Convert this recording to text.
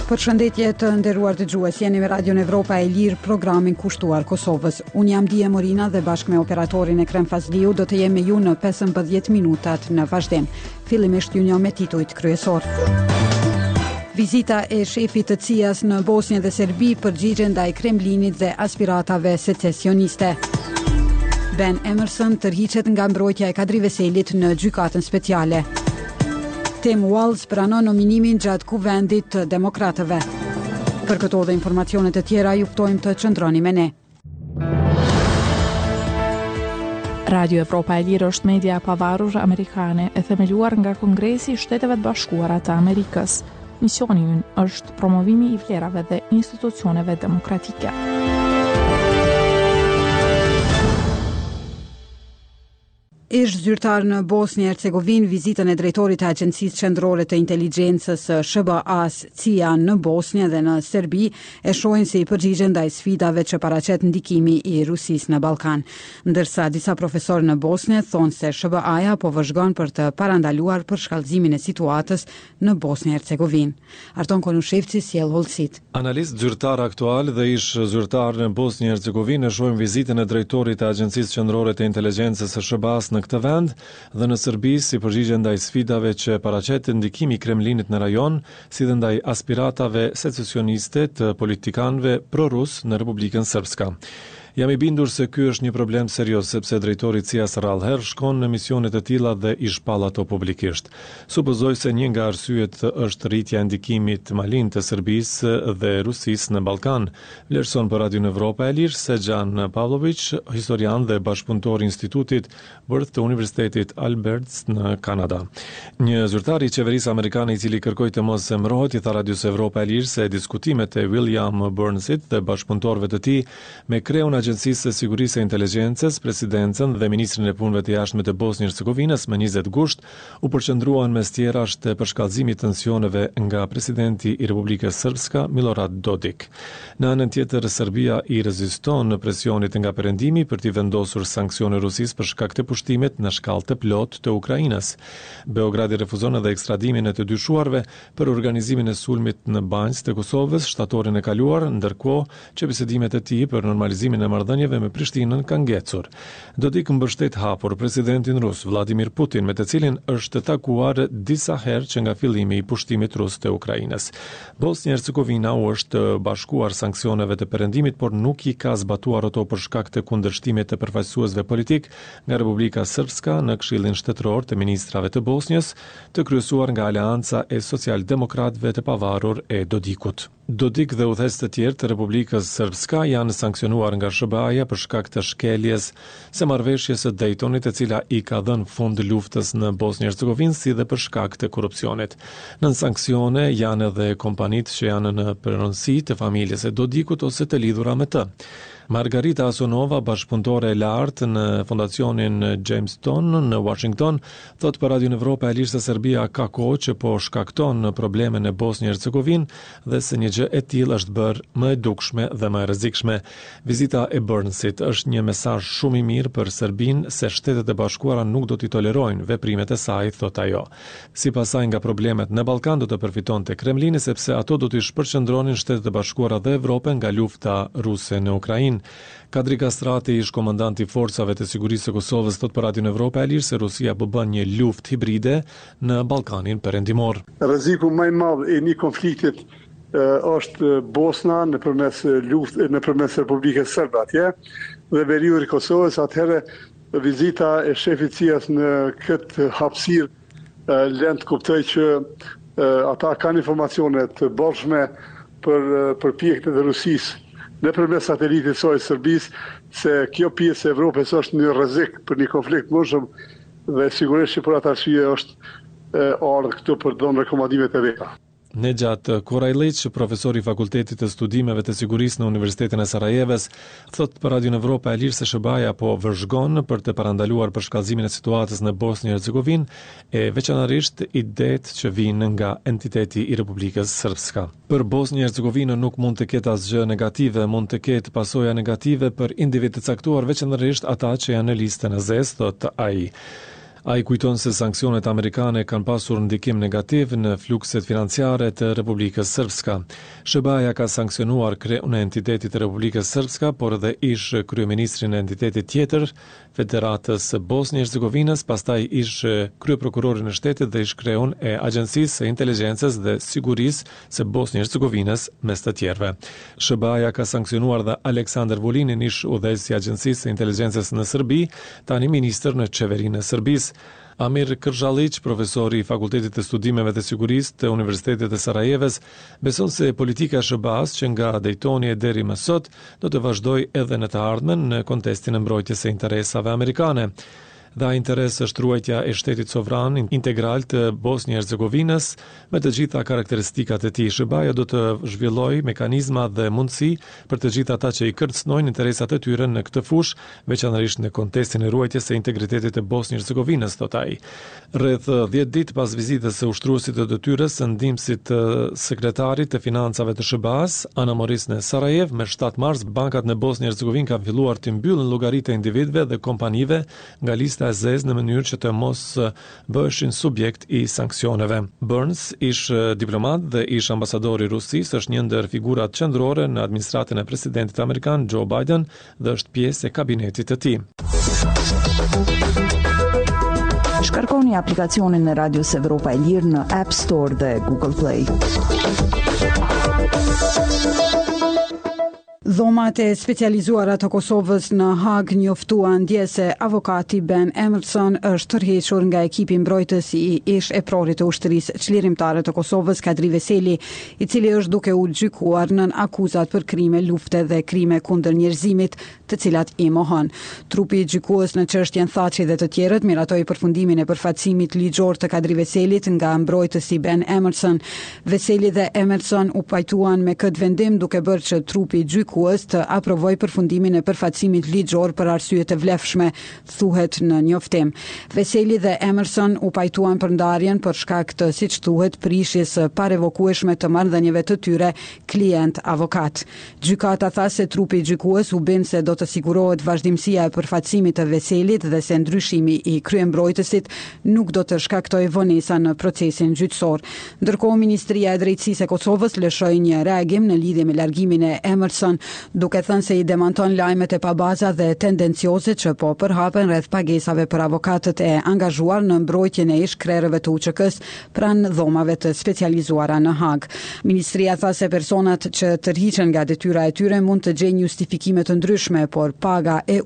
Përshëndetje të nderuar dëgjues, jeni me Radion Evropa e Lirë, programin kushtuar Kosovës. Unë jam Dije Morina dhe bashkë me operatorin Ekrem Fazliu do të jem me ju në 15 minutat në vazhdim. Fillimisht ju njoh me titujt kryesor. Vizita e shefit të CIA-s në Bosnjë dhe Serbi përgjigjen ndaj Kremlinit dhe aspiratave secesioniste. Ben Emerson tërhiqet nga mbrojtja e Kadri Veselit në gjykatën speciale. Tim Walz pranon nominimin gjatë kuvendit të demokratëve. Për këto dhe informacionet e tjera ju ftojmë të qëndroni me ne. Radio Evropa e Lirë është media pavarur amerikane e themeluar nga Kongresi i Shteteve të Bashkuara të Amerikës. Misioni i ynë është promovimi i vlerave dhe institucioneve demokratike. Ish zyrtar në Bosnjë Hercegovinë vizitën e drejtorit të Agjencisë Qendrore të Inteligjencës SBA-s CIA në Bosnjë dhe në Serbi e shohin se i përgjigjen ndaj sfidave që paraqet ndikimi i Rusisë në Ballkan. Ndërsa disa profesorë në Bosnjë thonë se SBA-ja po vëzhgon për të parandaluar përshkallëzimin e situatës në Bosnjë Hercegovinë. Arton Konushevci sjell hollësit. Analist zyrtar aktual dhe ish zyrtar në Bosnjë Hercegovinë e shohin vizitën e drejtorit të Agjencisë Qendrore të Inteligjencës së SBA-s në këtë vend dhe në Serbi si përgjigje ndaj sfidave që paraqet ndikimi i Kremlinit në rajon, si dhe ndaj aspiratave secesioniste të politikanëve pro-rus në Republikën Srpska. Jam i bindur se ky është një problem serioz sepse drejtori i CIA-s rrallëherë shkon në misione të tilla dhe i shpall ato publikisht. Supozoj se një nga arsyet është rritja e ndikimit malin të Serbisë dhe Rusisë në Ballkan, vlerëson për Radion Evropa e Lirë Sejan Pavlović, historian dhe bashkëpunëtor i Institutit Worth të Universitetit Alberts në Kanada. Një zyrtar i qeverisë amerikane i cili kërkoi të mos emërohet i tha Radios Evropa e Lirë se diskutimet e William Burnsit dhe bashkëpunëtorëve të tij me kreun Agjencisë së Sigurisë së Inteligjencës, Presidencën dhe Ministrin e Punëve të Jashtme të Bosnjë-Hercegovinës më 20 gusht u përqendruan mes tjerash të përshkallëzimit të tensioneve nga presidenti i Republikës Srpska Milorad Dodik. Në anën tjetër, Serbia i reziston në presionit nga perëndimi për t'i vendosur sanksione Rusisë për shkak të pushtimit në shkallë të plotë të Ukrainës. Beogradi refuzon edhe ekstradimin e të dyshuarve për organizimin e sulmit në Banjë të Kosovës shtatorin e kaluar, ndërkohë që bisedimet e tij për normalizimin e marrëdhënieve me Prishtinën kanë ngecur. Dodik mbështet hapur presidentin rus Vladimir Putin, me të cilin është takuar disa herë që nga fillimi i pushtimit rus të Ukrainës. Bosnjë-Hercegovina u është bashkuar sanksioneve të perëndimit, por nuk i ka zbatuar ato për shkak të kundërshtimit të përfaqësuesve politik nga Republika Srpska në Këshillin Shtetëror të Ministrave të Bosnjës, të kryesuar nga Aleanca e Socialdemokratëve të pavarur e Dodikut. Dodik dhe udhëheqës të tjerë të Republikës Srpska janë sanksionuar nga SBA-ja për shkak të shkeljes së marrëveshjes së Daytonit, e cila i ka dhënë fund luftës në Bosnjë-Hercegovinë, si dhe për shkak të korrupsionit. Nën sanksione janë edhe kompanitë që janë në pronësi të familjes së Dodikut ose të lidhura me të. Margarita Asonova, bashkëpunëtore e lartë në fondacionin Jamestown në Washington, thot për Radion Evropa e Lirë se Serbia ka kohë që po shkakton probleme në Bosnjë-Hercegovinë dhe se një gjë e tillë është bërë më e dukshme dhe më e rrezikshme. Vizita e Burnsit është një mesazh shumë i mirë për Serbinë se Shtetet e Bashkuara nuk do t'i tolerojnë veprimet e saj, thot ajo. Sipas saj, nga problemet në Ballkan do të përfitonte Kremlini sepse ato do t'i shpërqendronin Shtetet e Bashkuara dhe Evropën nga lufta ruse në Ukrainë. Kadri Kastrati, ish komandanti i forcave të sigurisë së Kosovës, thot për Radion Evropa e Lirë se Rusia po bën një luftë hibride në Ballkanin Perëndimor. Rreziku më i madh i një konfliktit është Bosna nëpërmes Republikës Serbe atje dhe veriuri i Kosovës. Atëherë vizita e shefit CIA-s në këtë hapësirë lën të kuptoj që ata kanë informacione të bollshme për përpjekjet e Rusisë nëpërmes satelitit saj Serbisë, se kjo pjesë e Evropës është një rrezik për një konflikt më shumë dhe sigurisht që për atë arsye është ardhur këtu për të dhënë rekomandimet e veta. Nejat Korajlić, profesor i Fakultetit të Studimeve të Sigurisë në Universitetin e Sarajevës, thot për Radion Evropa e Lirë se SBA-ja po vëzhgon për të parandaluar përshkallëzimin e situatës në Bosnjë-Hercegovinë e veçanërisht idetë që vijnë nga entiteti i Republikës Srpska. Për Bosnjë-Hercegovinën nuk mund të ketë asgjë negative, mund të ketë pasoja negative për individ të caktuar, veçanërisht ata që janë në listën e zezë, thot ai. Ai kujton se sanksionet amerikane kanë pasur ndikim negativ në flukset financiare të Republikës Srpska. SBA ka sankcionuar kreun e entitetit të Republikës Srpska, por edhe ish kryeministrin e entitetit tjetër, Federatës Bosnjë Hercegovinës, pastaj ish kryeprokurorin e shtetit dhe ish kreun e Agjencisë së Inteligjencës dhe Sigurisë së Bosnjë Hercegovinës, mes të tjerëve. SBA ka sankcionuar dhe Aleksandar Vulinin, ish udhëheqës i Agjencisë së Inteligjencës në Serbi, tani ministër në qeverinë e Serbisë. Amir Kërxhalliq, profesori i Fakultetit të Studimeve të Sigurisë të Universitetit të Sarajevës, beson se politika e SBA-s që nga Daytoni e deri më sot do të vazhdojë edhe në të ardhmen në kontekstin e mbrojtjes së interesave amerikane. Dha interes është ruajtja e shtetit sovran integral të Bosnjë Hercegovinës me të gjitha karakteristikat e tij. SBA do të zhvillojë mekanizma dhe mundësi për të gjithë ata që i kërcënojnë interesat e tyre në këtë fushë, veçanërisht në kontekstin e ruajtjes së integritetit të Bosnjë Hercegovinës, thot ai. Rreth 10 ditë pas vizitës së ushtruesit të detyrës së ndihmësit të sekretarit të financave të SBA-s, Ana Moris në Sarajev, me 7 mars bankat në Bosnjë Hercegovinë kanë filluar të mbyllin llogaritë e individëve dhe kompanive nga lista e zezë në mënyrë që të mos bëheshin subjekt i sanksioneve. Burns, ish diplomat dhe ish ambasador i Rusisë, është një ndër figurat qendrore në administratën e presidentit amerikan Joe Biden dhe është pjesë e kabinetit të tij. Shkarkoni aplikacionin e Radios Evropa e Lirë në App Store dhe Google Play. Dhomat e specializuara të Kosovës në Hag njoftuan dje se avokati Ben Emerson është tërhequr nga ekipi mbrojtës i ish e prorit të ushtrisë çlirimtare të Kosovës, Kadri Veseli, i cili është duke u gjykuar nën akuzat për krime lufte dhe krime kundër njerëzimit, të cilat i mohon. Trupi i gjykues në çështjen Thaçi dhe të tjerët miratoi përfundimin e përfaqësimit ligjor të Kadri Veselit nga mbrojtësi Ben Emerson. Veseli dhe Emerson u pajtuan me këtë vendim duke bërë që trupi i gjykues të aprovoj përfundimin e përfaqësimit ligjor për arsye të vlefshme, thuhet në njoftim. Veseli dhe Emerson u pajtuan për ndarjen për shkak të, siç thuhet, prishjes së parevokueshme të marrëdhënieve të tyre klient-avokat. Gjykata tha se trupi i gjykues u bën se do të sigurohet vazhdimësia e përfaqësimit të Veselit dhe se ndryshimi i kryembrojtësit nuk do të shkaktojë vonesa në procesin gjyqësor. Ndërkohë, Ministria e Drejtësisë e Kosovës lëshoi një reagim në lidhje me largimin e Emerson, duke thënë se i demanton lajmet e pabaza dhe tendencioze që po përhapen rreth pagesave për avokatët e angazhuar në mbrojtjen e ish-krerëve të UÇK-s pranë dhomave të specializuara në Hag. Ministria tha se personat që tërhiqen nga detyra e tyre mund të gjejnë justifikime të ndryshme, por paga e